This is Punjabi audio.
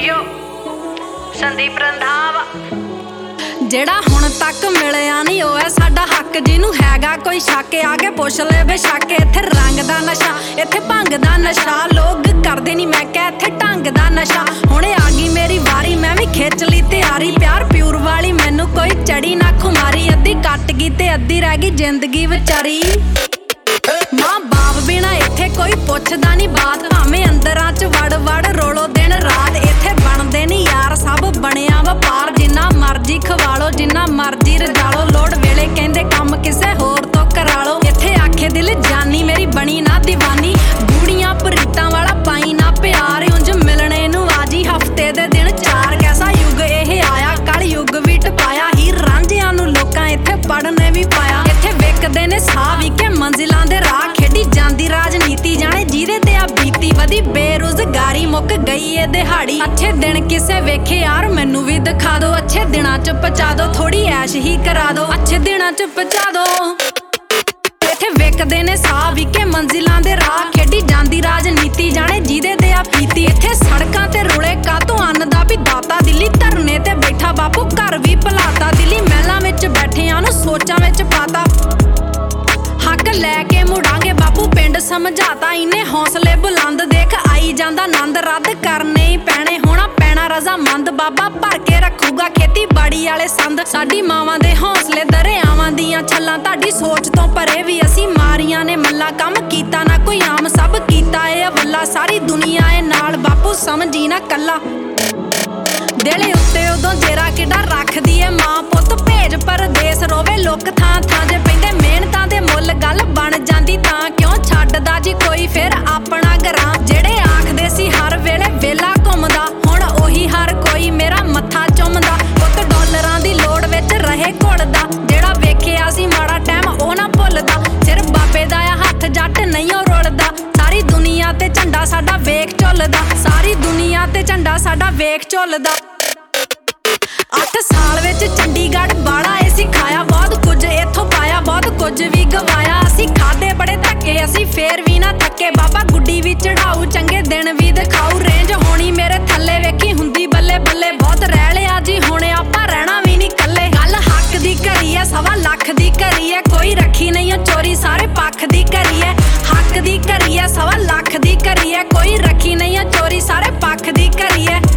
ਰੇਡੀਓ ਸੰਦੀਪ ਰੰਧਾਵਾ। ਜਿਹੜਾ ਹੁਣ ਤੱਕ ਮਿਲਿਆ ਨਹੀਂ ਉਹ ਹੈ ਸਾਡਾ ਹੱਕ, ਜਿਹਨੂੰ ਹੈਗਾ ਕੋਈ ਸ਼ੱਕ ਆ ਕੇ ਪੁੱਛ ਲੈ ਬੇਸ਼ੱਕ। ਇੱਥੇ ਰੰਗ ਦਾ ਨਸ਼ਾ, ਇੱਥੇ ਭੰਗ ਦਾ ਨਸ਼ਾ, ਲੋਕ ਕਰਦੇ ਨਹੀਂ ਮੈਂ ਕਿਹਾ ਇੱਥੇ ਢੰਗ ਦਾ ਨਸ਼ਾ। ਹੁਣੇ ਆ ਗਈ ਮੇਰੀ ਵਾਰੀ, ਮੈਂ ਵੀ ਖਿੱਚ ਲਈ ਤਿਆਰੀ, ਪਿਆਰ ਪਿਊਰ ਵਾਲੀ ਮੈਨੂੰ ਕੋਈ ਚੜੀ ਨਾ ਖੁਮਾਰੀ। ਅੱਧੀ ਕੱਟ ਗਈ ਤੇ ਅੱਧੀ ਰਹਿ ਗਈ ਜ਼ਿੰਦਗੀ ਵਿਚਾਰੀ। ਮਾਂ ਬਾਪ ਬਿਨਾ ਇੱਥੇ ਕੋਈ ਪੁੱਛਦਾ ਨਹੀਂ ਬਾਤ, ਭਾਵੇਂ ਅੰਦਰਾਂ ਚ ਵੜ ਵੜ ਰੋਲੋ ਦਿਨ ਰਾਤ। ਇੱਥੇ ਬਣਦੇ ਨਹੀਂ ਯਾਰ ਸਭ ਬਣਿਆ ਵਪਾਰ, ਜਿੰਨਾ ਮਰਜੀ ਖਵਾਲੋ ਜਿੰਨਾ ਮਰਜੀ ਰਜਾਲੋ, ਲੋੜ ਵੇਲੇ ਕਹਿੰਦੇ ਕੰਮ ਕਿਸੇ ਹੋਰ ਤੋਂ ਕਰਾ ਲੋ। ਇੱਥੇ ਆਖੇ ਦਿਲ ਜਾਨੀ ਮੇਰੀ ਬਣੀ ਨਾ ਦੀਵਾਨੀ, ਬੂੜੀਆਂ ਪ੍ਰੀਤਾਂ ਵਾਲਾ ਪਾਈ ਨਾ ਪਿਆਰ, ਉਂਝ ਮਿਲਣੇ ਨੂੰ ਆਜੀ ਹਫਤੇ ਦੇ ਦਿਨ ਚਾਰ। ਕੈਸਾ ਯੁੱਗ ਇਹ ਆਇਆ ਕਲ ਯੁੱਗ ਵੀ ਟਪਾਇਆ, ਹੀਰ ਰਾਂਝਿਆਂ ਨੂੰ ਲੋਕਾਂ ਇੱਥੇ ਪੜ੍ਹਨੇ ਵੀ ਪਾਇਆ। ਇੱਥੇ ਵਿਕਦੇ ਨੇ ਸਾਹ ਵੀ ਕੇ ਮੰਜ਼ਿਲਾਂ ਦੇ ਰਾਹ, ਖੇਡੀ ਜਾਂਦੀ ਰਾਜਨੀਤੀ ਜਾਣੇ ਜਿਹਦੇ ਤੇ ਆ ਬੀਤੀ। ਵਧੀ ਬੇਰੁਜ਼ਗਾਰੀ ਮੁੱਕ ਗਈ ਏ ਦਿਹਾੜੀ, ਅੱਛੇ ਦਿਨ ਕਿਸੇ ਵੇਖੇ ਯਾਰ ਮੈਨੂੰ ਵੀ ਦਿਖਾ ਦੋ। ਅੱਛੇ ਦਿਨਾਂ ਚ ਪਹੁੰਚਾ ਦੋ, ਥੋੜੀ ਐਸ਼ ਹੀ ਕਰਾ ਦੋ, ਅੱਛੇ ਦਿਨਾਂ ਚ ਪਹੁੰਚਾ ਦੋ। ਇੱਥੇ ਵਿਕਦੇ ਨੇ ਸਾਹ ਵੀ ਕੇ ਮੰਜ਼ਿਲਾਂ ਦੇ ਰਾਹ, ਖੇਡੀ ਜਾਂਦੀ ਰਾਜਨੀਤੀ ਜਾਣੇ ਜਿਹਦੇ ਤੇ ਆ ਬੀਤੀ। ਇੱਥੇ ਸੜਕਾਂ ਤੇ ਰੁਲੇ ਕਾਤੋਂ ਅੰਨ ਦਾ ਵੀ ਦਾਤਾ, ਦਿੱਲੀ ਧਰਨੇ ਤੇ ਬੈਠਾ ਬਾਪੂ ਘਰ ਵੀ ਭੁਲਾਤਾ। ਦਿੱਲੀ ਮਹਿਲਾਂ ਵਿੱਚ ਬੈਠਿਆਂ ਨੂੰ ਸੋਚਾਂ ਵਿੱਚ ਪਾਤਾ, ਹੱਕ ਲੈ ਕੇ ਮੁੜਾਂਗੇ ਬਾਪੂ ਪਿੰਡ ਸਮਝਾਤਾ। ਇਹਨੇ ਹੌਸਲੇ ਬੁਲੰਦ ਦੇਖ ਆਈ ਜਾਂਦਾ ਆਨੰਦ, ਰੱਦ ਕਰਨੇ ਹੀ ਪੈਣੇ ਹੋਣਾ ਪੈਣਾ ਰਜ਼ਾਮੰਦ। ਬਾਬਾ ਭਰ ਕੇ ਰੱਖੂਗਾ ਖੇਤੀਬਾੜੀ ਵਾਲੇ ਸੰਦ, ਸਾਡੀ ਮਾਵਾਂ ਦੇ ਹੌਸਲੇ ਦਰਿਆਵਾਂ ਦੀਆਂ ਛੱਲਾਂ। ਤੁਹਾਡੀ ਸੋਚ ਤੋਂ ਪਰੇ ਵੀ ਅਸੀਂ ਮਾਰੀਆਂ ਨੇ ਮੱਲਾਂ, ਕੰਮ ਕੀਤਾ ਨਾ ਕੋਈ ਆਮ ਸਭ ਕੀਤਾ ਏ ਅਵੱਲਾ। ਸਾਰੀ ਦੁਨੀਆ ਏ ਨਾਲ ਬਾਪੂ ਸਮਝੀ ਨਾ ਕੱਲਾ, ਦਿਲ ਉੱਤੇ ਉਦੋਂ ਜੇਰਾ ਕਿੱਡਾ ਰੱਖਦੀ ਏ ਮਾਂ ਪੁੱਤ। ਭੇਜ ਪਰਦੇਸ ਰੋਵੇ ਲੋਕ ਥਾਂ ਥਾਂ, ਜੇ ਪੈਂਦੇ ਮਿਹਨਤਾਂ ਦੇ ਮੁੱਲ ਗੱਲ ਬਣ ਜਾਂਦੀ ਤਾਂ ਕਿਉਂ ਛੱਡਦਾ ਜੀ ਕੋਈ ਫਿਰ ਆਪਣਾ ਘਰਾਂ। ਜਿਹੜੇ ਆਖਦੇ ਸੀ ਹਰ ਵੇਲੇ ਵੇਲਾ ਘੁੰਮਦਾ, ਹੁਣ ਉਹੀ ਹਰ ਕੋਈ ਮੇਰਾ ਮੱਥਾ ਚੁੰਮਦਾ। ਪੁੱਤ ਡਾਲਰਾਂ ਦੀ ਲੋੜ ਵਿੱਚ ਰਹੇ ਘੁਲਦਾ, ਜਿਹੜਾ ਵੇਖਿਆ ਸੀ ਮਾੜਾ ਟਾਈਮ ਉਹ ਨਾ ਭੁੱਲਦਾ। ਸਿਰ ਬਾਬੇ ਦਾ ਆ ਹੱਥ ਜੱਟ ਨਹੀਂ ਉਹ ਰੁਲਦਾ, ਸਾਰੀ ਦੁਨੀਆ ਤੇ ਝੰਡਾ ਸਾਡਾ ਵੇਖ ਝੁੱਲਦਾ, ਸਾਰੀ ਦੁਨੀਆ ਤੇ ਝੰਡਾ ਸਾਡਾ ਵੇਖ ਝੁੱਲਦਾ। 8 ਸਾਲ ਵਿੱਚ ਚੰਡੀਗੜ੍ਹ ਬਾੜਾ ਏ ਸਿਖਾਇਆ, ਬਹੁਤ ਕੁਝ ਇੱਥੋਂ ਪਾਇਆ ਬਹੁਤ ਕੁਝ ਵੀ ਗਵਾਇਆ। ਅਸੀਂ ਖਾਦੇ ਬੜੇ ਧੱਕੇ ਅਸੀਂ ਫੇਰ ਵੀ ਨਾ ਥੱਕੇ, ਬਾਬਾ ਗੁੱਡੀ ਵੀ ਚੜਾਊ ਚੰਗੇ ਦਿਨ ਵੀ ਦਿਖਾਊ। ਰੇਂਜ ਹੋਣੀ ਮੇਰੇ ਥੱਲੇ ਵੇਖੀ ਹੁੰਦੀ ਬੱਲੇ ਬੱਲੇ, ਬਹੁਤ ਰਹਿ ਲਿਆ ਜੀ ਹੁਣ ਆਪਾਂ ਰਹਿਣਾ ਵੀ ਨਹੀਂ ਕੱਲੇ। ਗੱਲ ਹੱਕ ਦੀ ਕਰੀ ਐ 1.25 ਲੱਖ ਦੀ ਕਰੀ ਐ, ਕੋਈ ਰੱਖੀ ਨਹੀਂ ਓ ਚੋਰੀ ਸਾਰੇ ਪੱਖ ਦੀ ਕਰੀ ਐ। ਹੱਕ ਦੀ ਕਰੀ ਐ 1.25 ਲੱਖ ਦੀ ਕਰੀ ਐ, ਕੋਈ ਰੱਖੀ ਨਹੀਂ ਓ ਚੋਰੀ ਸਾਰੇ ਪੱਖ ਦੀ ਕਰੀ ਐ।